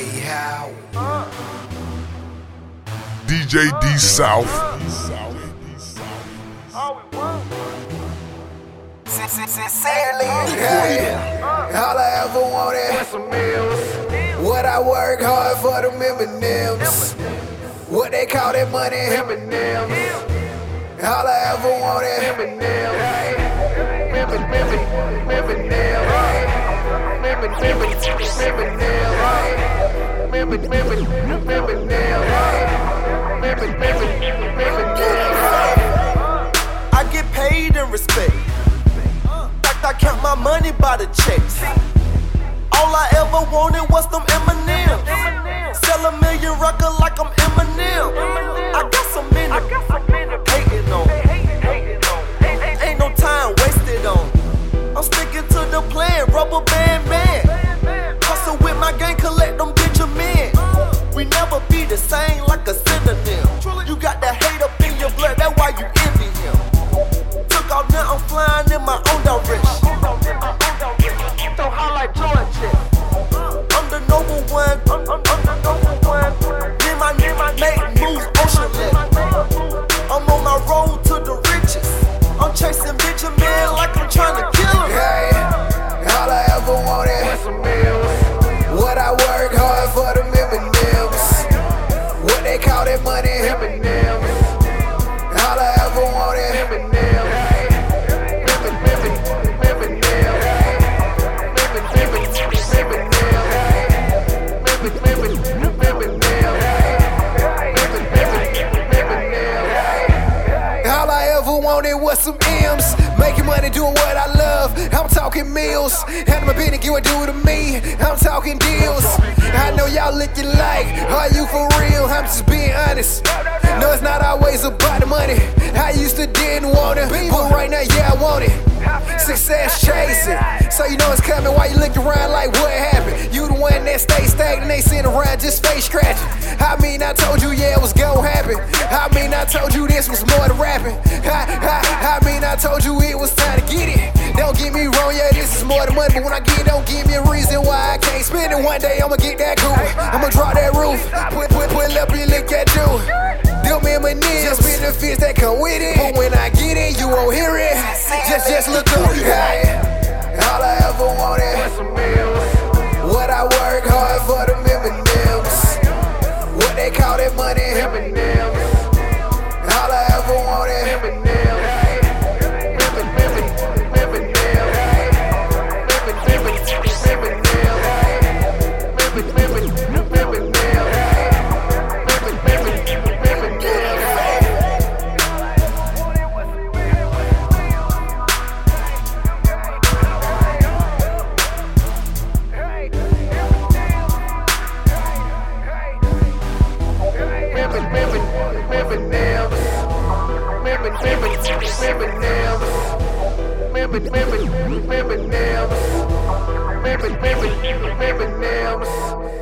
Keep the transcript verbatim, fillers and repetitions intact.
how. D J D South. Sincerely, yeah. All I ever wanted, what I work hard for them M and M's. What they call that money, M and M's. All I ever wanted, M and M's. M and M's, M and M's, M and M's, M and M's, M and M's, M and M's. I get paid in respect. I count my money by the checks. All I ever wanted was them M and M's. Sell a million records like I'm Eminem. I got so many hating on. Ain't no time wasted on. I'm sticking to the plan, rubber band man. Hustle with my gang, collect them Benjamin. We never be the same like a synonym. You got that hate up in your blood, that's why you envy him. Took off, now I'm flying in my own direction. Don't highlight Georgia. I'm the noble one. I'm, I'm, I'm the noble one. Near my, near my make moves ocean level. I'm on my road to the riches. I'm chasing Benjamin like I'm trying to kill him. Hey, all I ever wanted, what I work hard for them M and M's. What they call that money, M and M's. All I ever wanted, M and M's. Wanted was some M's, making money doing what I love. I'm talking meals, handle my business, get what do to me. I'm talking deals. I know y'all looking like, are you for real? I'm just being honest. No, it's not always about the money. I used to didn't want it, but right now, yeah, I want it. Success chasing, so you know it's coming. Why you look around like what happened? You the one that stay stagnant, they sitting around just face scratching. I mean, I told you, yeah, it was gon' happen. I mean, I told you this was more than rapping. I, I, I mean, I told you it was time to get it. Don't get me wrong, yeah, this is more than money, but when I get it, don't give me a reason why I can't spend it. One day I'ma get that cool, I'ma draw that roof, put, put, put up and look at you. Them M and M's, just benefits that come with it. But when I get it, you won't hear it. Just, just look up. Hey, all I ever wanted, what I work hard for them M and M's. What they call that money, M and M's. All I ever wanted, M and M's. M and M's.